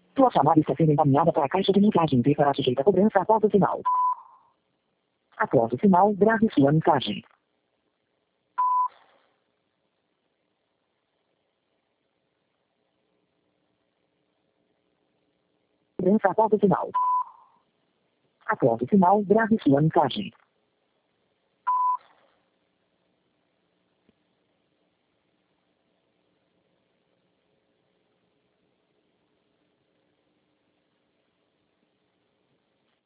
Sua chamada está sendo encaminhada para a caixa de mensagem e será sujeita a cobrança após o sinal. Após o sinal, grave sua mensagem. Cobrança após o sinal. Após o sinal, grave sua mensagem.